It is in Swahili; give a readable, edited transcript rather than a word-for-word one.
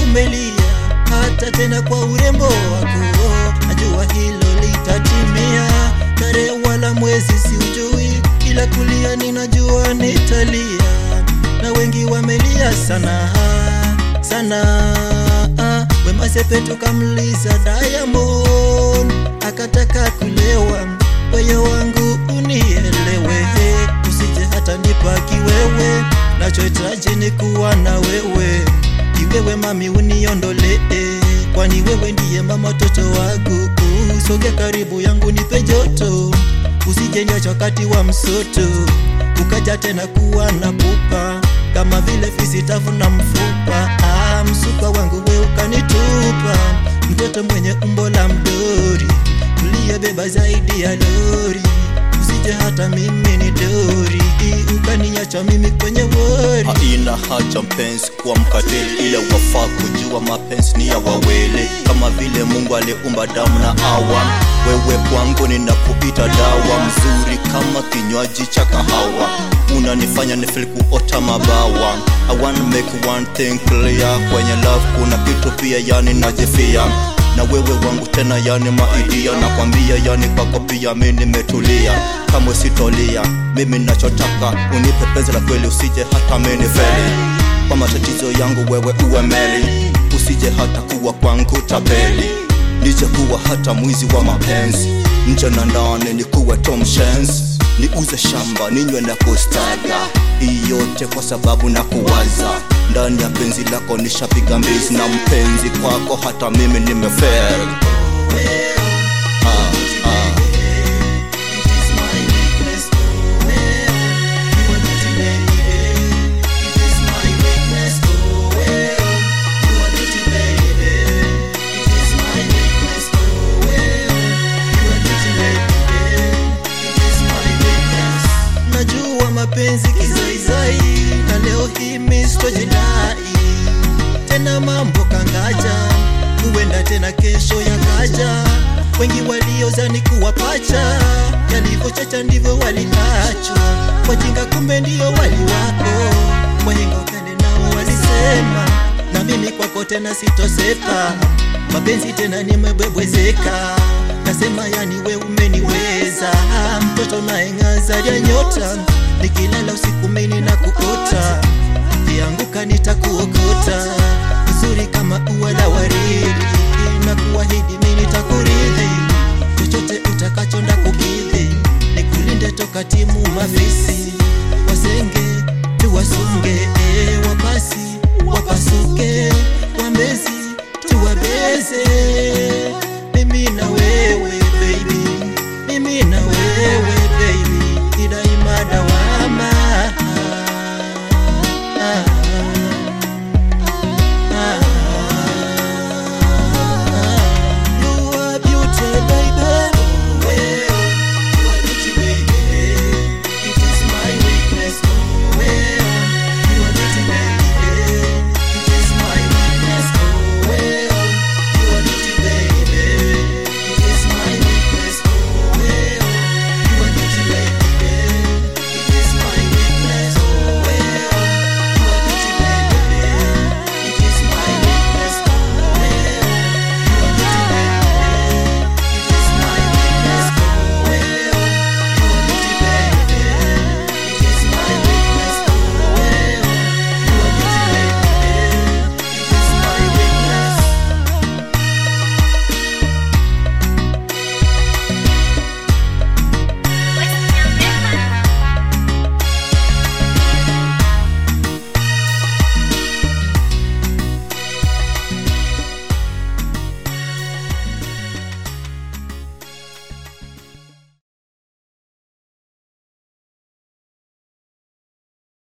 nimevumilia hata tena kwa urembo wako. Najua hilo litatimia, tarehe wala mwezi siujui, ila kulia ninajua nitalia, na wengi wamelia sana sana. Wema Sepetu kamliza Diamond, akataka kulewa. Moyo wangu unielewe, usije hata nipa kiwewe, nachohitaji ni kuwa na wewe. Kiwewe mami uniondole, kwani wewe ndiye mama toto wangu. Soge karibu yangu nipe joto, usije niacha wakati wa msoto, ukaja tena kuwa na pupa, kama vile fisi tafuna mfupa. Msuka wangu we ukanitupa, mtoto mwenye umbo la mdori, uliyebeba zaidi ya lori. Usije hata mimi ni dori, ukaniacha mimi kwenye wori. Haina haja mpenzi kuwa mkatili, ile wafaa kujua mapenzi ni ya wawili. Kama vile Mungu aliumba damu na awa, wewe kwangu ninakuita dawa. Mzuri kama kinywaji cha kahawa, unanifanya nifeel kuota mabawa. I wanna make one thing clear, kwenye love kuna kitu pia yani najifia, na wewe wangu tena yani maidia. Nakwambia yani kwako pia mimi nimetulia, kama sitolia. Mimi ninachotaka unipe penzi la kweli, usije hata mimi nifeli. Kwa matatizo yangu wewe uwe meli, usije hata kuwa kwangu tapeli. Nije kuwa hata mwizi wa mapenzi, nje na ndani ni kuwa Tom Shanks. Niuze shamba ninywe na kustaga, hii yote kwa sababu na kuwaza. Ndani ya penzi lako nishapiga mbizi, na mpenzi kwako hata mimi nimefail. Mapenzi kizaizai, na leo hii mistojidai tena. Mambo kangaja, huenda tena kesho yakaja. Wengi waliozani kuwa pacha, yalivyochacha ndivyo waliachwa. Wajinga kumbe ndio wali wako, wahenga wakale nao walisema. Na mimi kwako tena sitosepa, mapenzi tena nimebwebwezeka. Nasema yani we umeniweza, mtoto naengaza ya nyota. Nikilala usiku mimi na kuota, kianguka nitakuokota. Uzuri kama ua la waridi, na kuahidi mimi nitakuridhi. Chochote utakacho ndakukidhi, nikulinde toka timu mavisi.